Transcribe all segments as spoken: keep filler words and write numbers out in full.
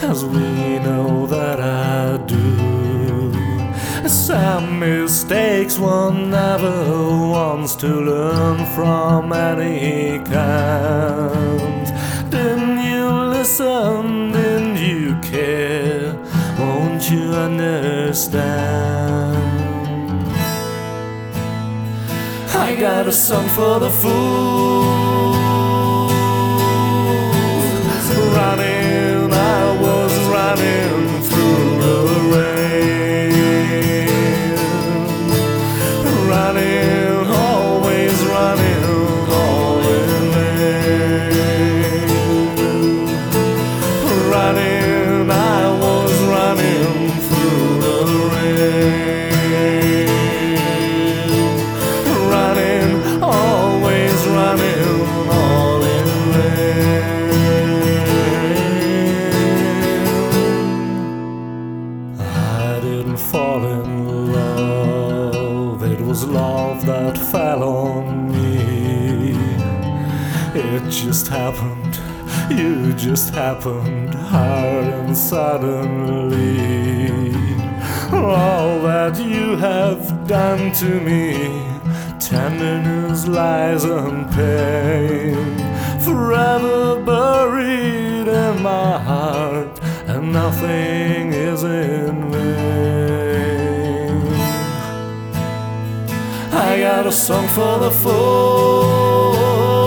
as we know that I do. Some mistakes one never wants to learn from any kind. Didn't you listen? Didn't you care? Won't you understand? I got a song for the fools. Running, I was running through the rain. Running, always running, all in vain. Running, I was running through the rain. Running, always running, all in vain. I didn't fall in love, it was love that fell on me. It just happened, you just happened, hard and suddenly. All that you have done to me, tenderness, lies and pain, forever buried in my heart, and nothing is in vain. I got a song for the fools.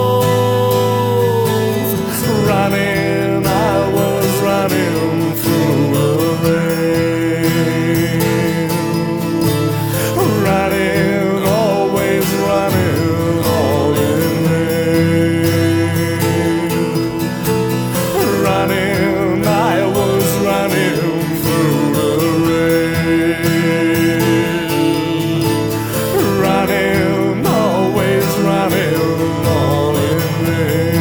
Running, I was running through the rain. Running, always running, all in vain. Running, I was running through the rain. Running, always running, all in vain.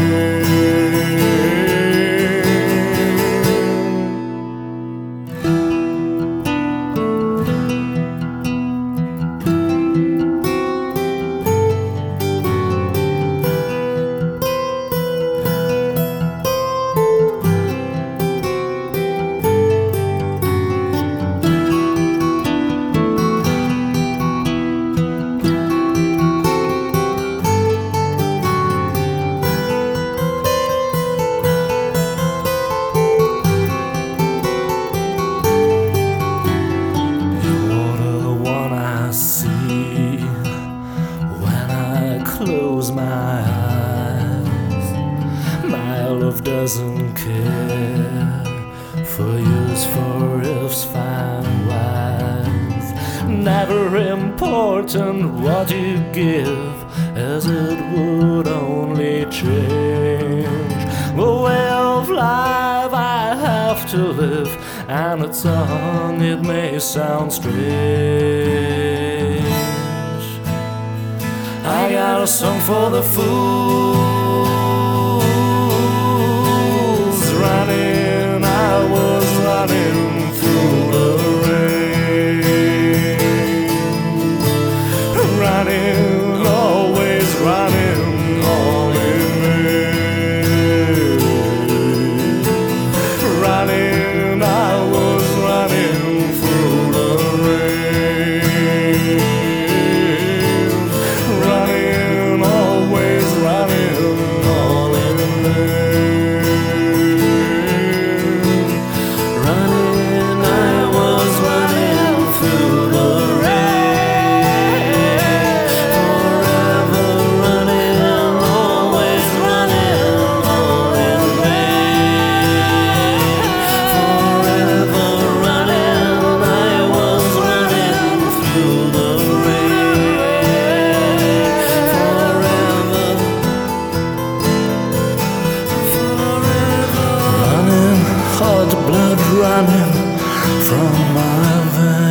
Close my eyes. My love doesn't care for use, for ifs, fine wise. Never important what you give, as it would only change the way of life I have to live, and it's on, it may sound strange. I got a song for the fools. Running, I was running through the rain. Running, always running, all in vain. Running, I was running through the rain. Running, always running, all in vain. Running, I was running through the rain. Forever running, always running, all in vain. Forever running, I was running through the rain. Hot blood running from my veins.